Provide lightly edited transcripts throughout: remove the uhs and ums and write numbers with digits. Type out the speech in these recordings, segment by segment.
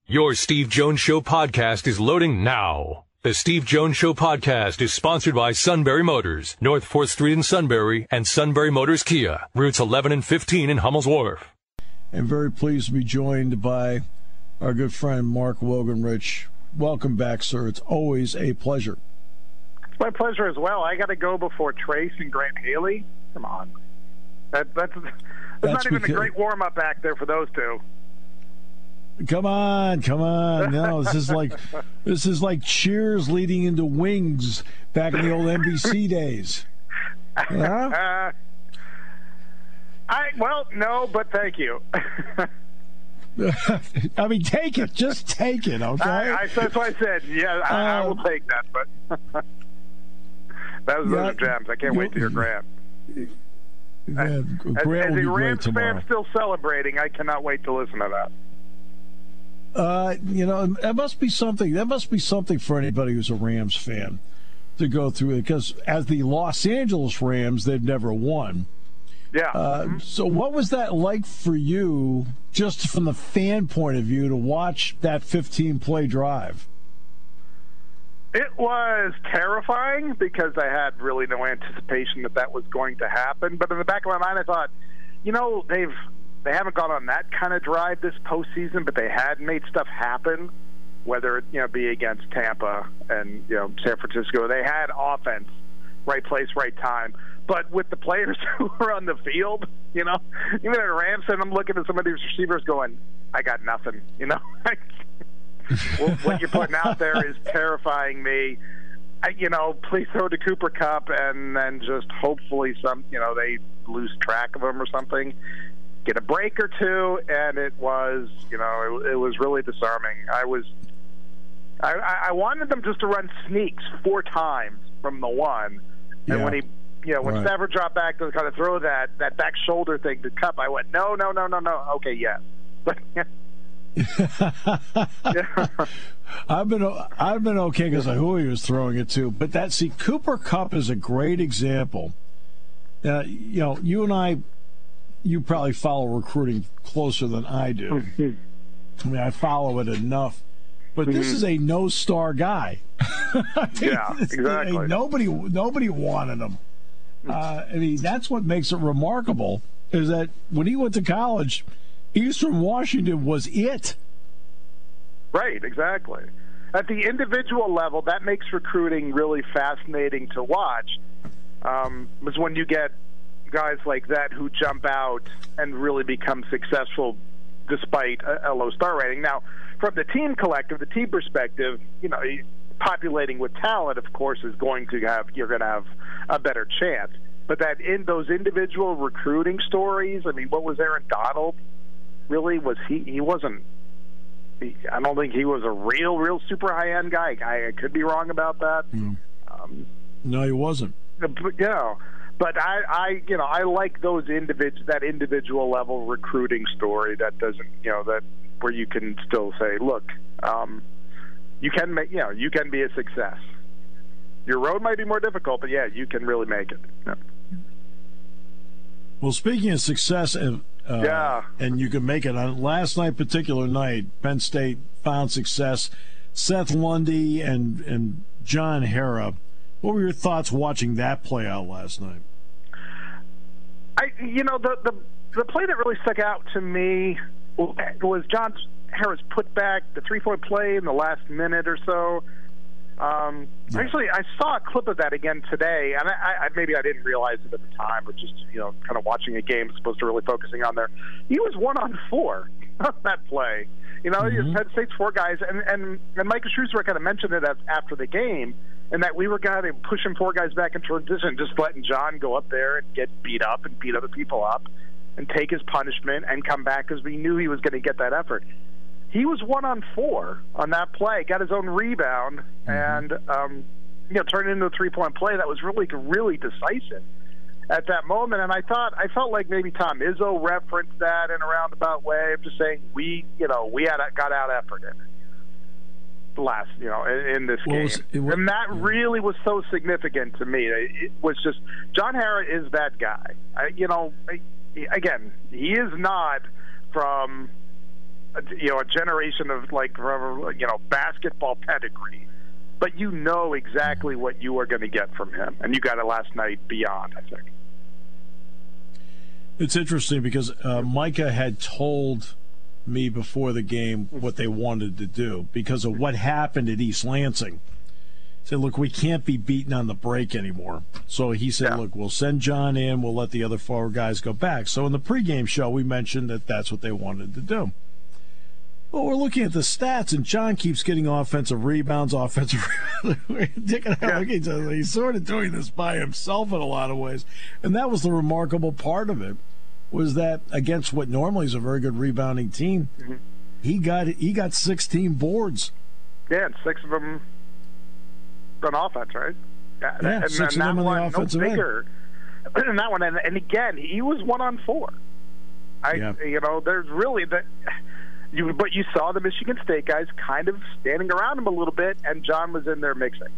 Your Steve Jones Show podcast is loading now. The Steve Jones Show podcast is sponsored by Sunbury Motors, North 4th Street in Sunbury, and Sunbury Motors Kia, routes 11 and 15 in Hummel's Wharf. And very pleased to be joined by our good friend Mark Wogenrich. Welcome back, sir. It's always a pleasure. It's my pleasure as well. I got to go before Trace and Grant Haley. Come on. That's not even a great warm-up back there for those two. Come on. No, this is like Cheers leading into Wings back in the old NBC days. Huh? No, but thank you. I mean, take it. Just take it, okay? That's what I said. Yeah, I will take that. But those are gems. I can't wait to hear Grant. As a Rams fan still celebrating, I cannot wait to listen to that. That must be something. That must be something for anybody who's a Rams fan to go through it, because as the Los Angeles Rams, they've never won. Yeah. So what was that like for you, just from the fan point of view, to watch that 15-play drive? It was terrifying because I had really no anticipation that was going to happen. But in the back of my mind, I thought, they haven't gone on that kind of drive this postseason, but they had made stuff happen, whether it be against Tampa and San Francisco. They had offense, right place, right time. But with the players who were on the field, even at Rams, and I'm looking at some of these receivers going, I got nothing. What you're putting out there is terrifying me. Please throw to Cooper Kupp, and then just hopefully they lose track of him or something. Get a break or two, and it was, it was really disarming. I wanted them just to run sneaks 4 times from the one, and when when Stafford dropped back to kind of throw that back shoulder thing to Kupp, I went, no. Okay, yes. But I've been okay because of who he was throwing it to, but Cooper Kupp is a great example. You and I. You probably follow recruiting closer than I do. I mean, I follow it enough. But this is a no-star guy. Yeah, exactly. Nobody wanted him. That's what makes it remarkable, is that when he went to college, Eastern Washington was it. Right, exactly. At the individual level, that makes recruiting really fascinating to watch. Because when you get guys like that who jump out and really become successful despite a low star rating. Now, from the team collective, the team perspective, populating with talent, of course, you're going to have a better chance. But that in those individual recruiting stories, I mean, what was Aaron Donald? Really, was he wasn't. I don't think he was a real super high end guy. I could be wrong about that. No, he wasn't. But I like that individual level recruiting story that doesn't, that where you can still say, look, you can be a success. Your road might be more difficult, but you can really make it. Yeah. Well, speaking of success, and you can make it on last particular night, Penn State found success. Seth Lundy and John Harrah. What were your thoughts watching that play out last night? The play that really stuck out to me was John Harrah's putback, the 3-point play in the last minute or so. Actually, I saw a clip of that again today, and maybe I didn't realize it at the time, but just kind of watching a game as opposed to really focusing on there. He was 1-on-4 on that play. Penn State's 4 guys, and Micah Shrewsbury kind of mentioned it after the game. And that we were kind of pushing 4 guys back in transition, just letting John go up there and get beat up and beat other people up and take his punishment and come back because we knew he was going to get that effort. He was 1-on-4 on that play, got his own rebound, and turned it into a 3-point play that was really, really decisive at that moment. And I felt like maybe Tom Izzo referenced that in a roundabout way of just saying we got out effort in it. Last, in this game. And that really was so significant to me. It was just, John Harrah is that guy. Again, he is not from a generation of basketball pedigree, but you know exactly what you are going to get from him, and you got it last night beyond, I think. It's interesting because Micah had told me before the game what they wanted to do because of what happened at East Lansing. He said, look, we can't be beaten on the break anymore. So he said, look, we'll send John in, we'll let the other forward guys go back. So in the pregame show, we mentioned that that's what they wanted to do. Well, we're looking at the stats, and John keeps getting offensive rebounds. Dick and I are looking at each other. He's sort of doing this by himself in a lot of ways. And that was the remarkable part of it, was that against what normally is a very good rebounding team, he got 16 boards. Yeah, and 6 of them on offense, right? Yeah, and 6 of them on the offensive end. And that one, and again, he was 1-on-4. There's really that. But you saw the Michigan State guys kind of standing around him a little bit, and John was in there mixing.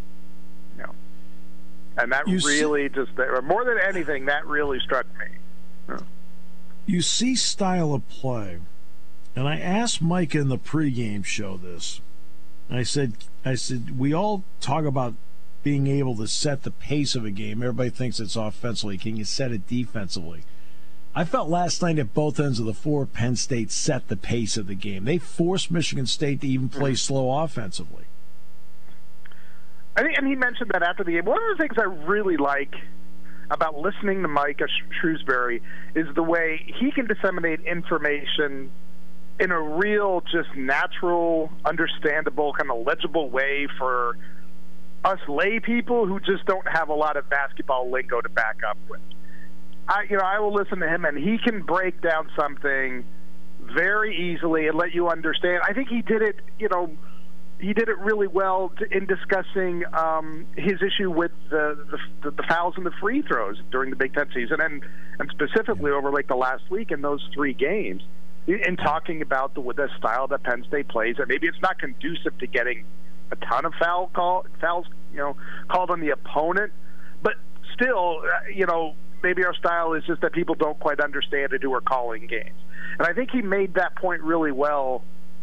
And that more than anything, that really struck me. You see style of play, and I asked Mike in the pregame show this. I said, we all talk about being able to set the pace of a game. Everybody thinks it's offensively. Can you set it defensively? I felt last night at both ends of the floor, Penn State set the pace of the game. They forced Michigan State to even play slow offensively. And he mentioned that after the game. One of the things I really like about listening to Micah Shrewsbury is the way he can disseminate information in a real, just natural, understandable, kind of legible way for us lay people who just don't have a lot of basketball lingo to back up with. I will listen to him, and he can break down something very easily and let you understand. I think he did it, he did it really well in discussing his issue with the fouls and the free throws during the Big Ten season, and specifically over like the last week in those 3 games, in talking about the style that Penn State plays, and maybe it's not conducive to getting a ton of fouls called on the opponent, but still, maybe our style is just that people don't quite understand it who are calling games. And I think he made that point really well,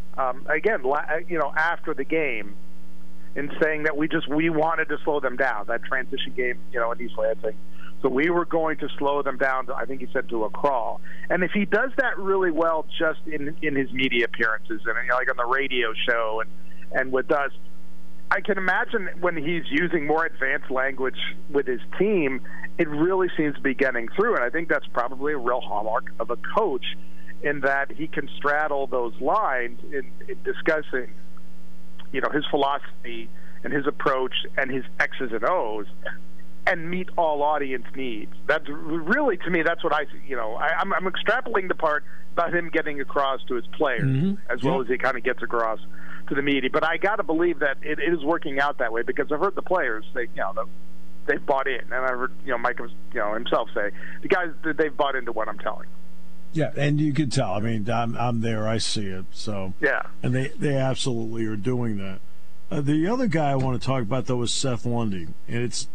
after the game, in saying that we wanted to slow them down, that transition game, in East Lansing. So we were going to slow them down, I think he said, to a crawl. And if he does that really well just in his media appearances and like on the radio show and with us, I can imagine when he's using more advanced language with his team, it really seems to be getting through. And I think that's probably a real hallmark of a coach, in that he can straddle those lines in discussing, his philosophy and his approach and his X's and O's, and meet all audience needs. That's really, to me, that's what I'm extrapolating the part about him getting across to his players as well as he kind of gets across to the media. But I got to believe that it is working out that way, because I've heard the players say, they've bought in, and I've heard Mike himself say, the guys, they've bought into what I'm telling. Yeah, and you can tell. I mean, I'm there. I see it. So yeah, and they absolutely are doing that. The other guy I want to talk about, though, is Seth Lundy, and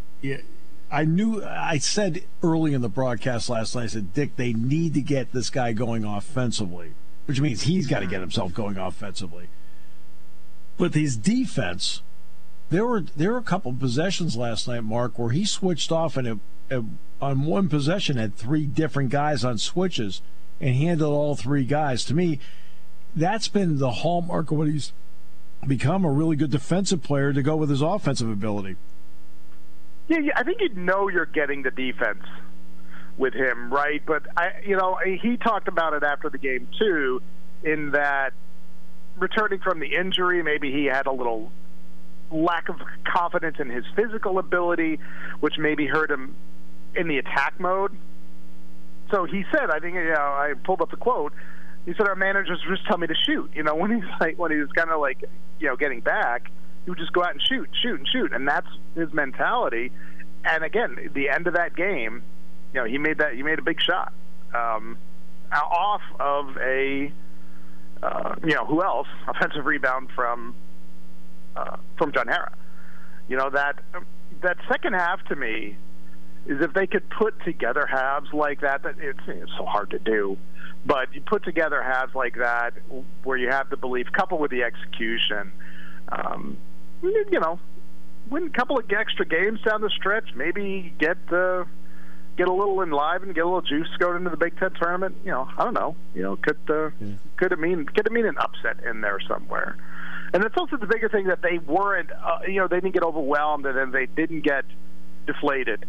I said early in the broadcast last night, I said, Dick, they need to get this guy going offensively, which means he's got to get himself going offensively. But his defense, there were a couple of possessions last night, Mark, where he switched off and on one possession had 3 different guys on switches and handled all 3 guys. To me, that's been the hallmark of what he's become, a really good defensive player to go with his offensive ability. Yeah, I think you're getting the defense with him, right? But he talked about it after the game too, in that returning from the injury, maybe he had a little lack of confidence in his physical ability, which maybe hurt him in the attack mode. So he said, I think, I pulled up the quote. He said, our managers just tell me to shoot. When he was kind of like, getting back, he would just go out and shoot, and that's his mentality. And again, the end of that game, he made a big shot off of a who else? Offensive rebound from John Harrah. That second half to me, is if they could put together halves like that. That it's so hard to do, but you put together halves like that where you have the belief, coupled with the execution. Win a couple of extra games down the stretch. Maybe get a little enlivened, get a little juice going into the Big Ten tournament. I don't know. Could it mean an upset in there somewhere? And it's also the bigger thing that they weren't. They didn't get overwhelmed, and then they didn't get deflated,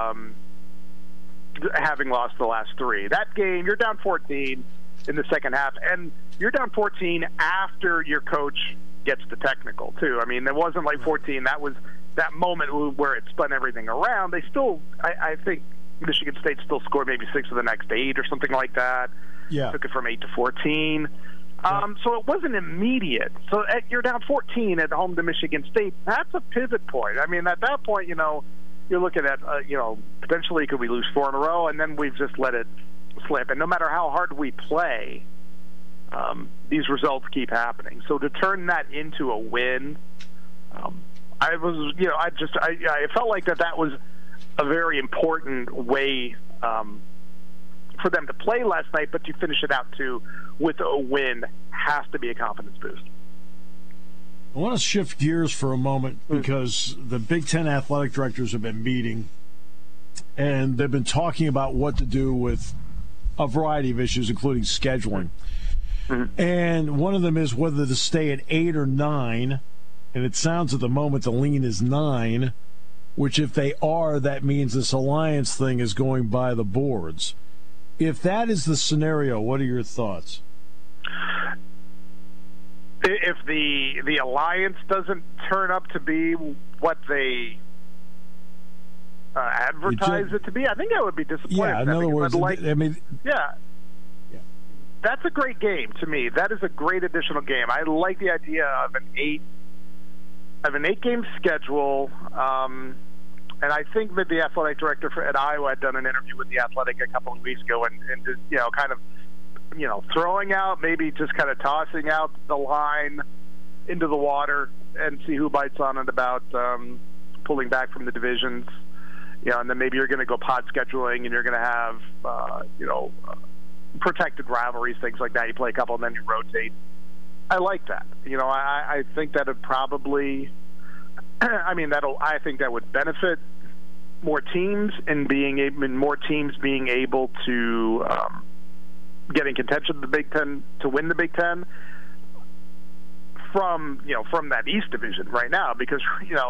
having lost the last three. That game, you're down 14 in the second half, and you're down 14 after your coach gets the technical too. I mean, it wasn't like 14. That was that moment where it spun everything around. They still, I think, Michigan State still scored maybe 6 of the next 8 or something like that. Yeah, took it from 8 to 14. So it wasn't immediate. So you're down 14 at home to Michigan State. That's a pivot point. I mean, at that point, you're looking at, potentially could we lose 4 in a row, and then we've just let it slip. And no matter how hard we play, these results keep happening. So to turn that into a win, I felt like that was a very important way for them to play last night, but to finish it out too with a win has to be a confidence boost. I want to shift gears for a moment because the Big Ten athletic directors have been meeting, and they've been talking about what to do with a variety of issues, including scheduling. Mm-hmm. And one of them is whether to stay at 8 or 9, and it sounds at the moment the lean is 9, which if they are, that means this alliance thing is going by the boards. If that is the scenario, what are your thoughts? If the alliance doesn't turn up to be what they advertise it to be, I think I would be disappointed. Yeah, in other words, that's a great game to me. That is a great additional game. I like the idea of an 8-game schedule. And I think that the athletic director at Iowa had done an interview with the Athletic a couple of weeks ago, and just, kind of, throwing out, maybe just kind of tossing out the line into the water and see who bites on it about pulling back from the divisions. And then maybe you're going to go pod scheduling, and you're going to have, protected rivalries, things like that. You play a couple, and then you rotate. I like that. I think that would probably. I think that would benefit more teams and more teams being able to get in contention of the Big Ten to win the Big Ten from that East Division right now, because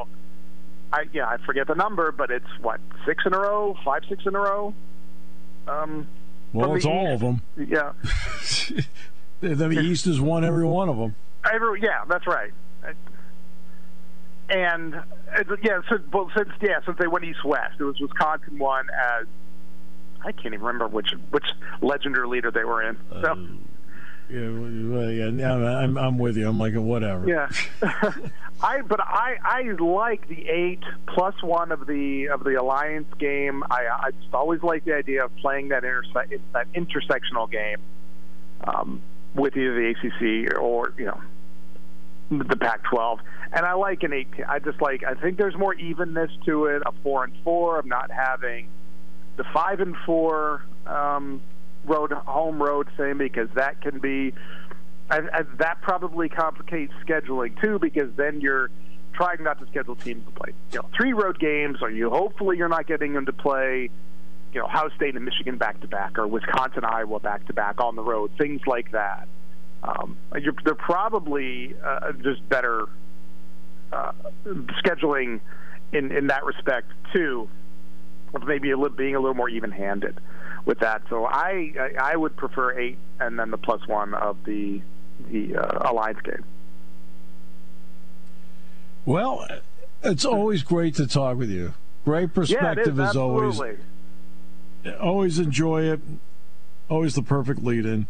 I forget the number, but it's 6 in a row, 5-6 in a row. Well, it's all of them. Yeah. The East has won every one of them. Yeah, that's right. And since they went East-West, it was Wisconsin won as, I can't even remember which legend or leader they were in. So. I'm with you. I'm like, whatever. Yeah. I like the 8+1 of the Alliance game. I just always like the idea of playing that intersectional game with either the ACC or the Pac-12, and I like an 8. I think there's more evenness to it. A 4-4 of not having the 5-4 home road thing, because that can be that probably complicates scheduling too, because then you're trying not to schedule teams to play 3 road games, or hopefully you're not getting them to play Ohio State and Michigan back to back, or Wisconsin Iowa back to back on the road, things like that. They're probably just better scheduling in that respect too, of maybe being a little more even-handed with that. So I would prefer 8 and then the +1 of the Alliance game. Well, it's always great to talk with you. Great perspective as always. Always enjoy it. Always the perfect lead-in.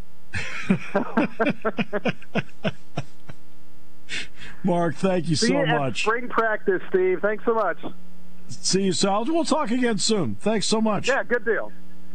Mark, thank you so much. Spring practice, Steve. Thanks so much. See you, Sal. We'll talk again soon. Thanks so much. Yeah, good deal.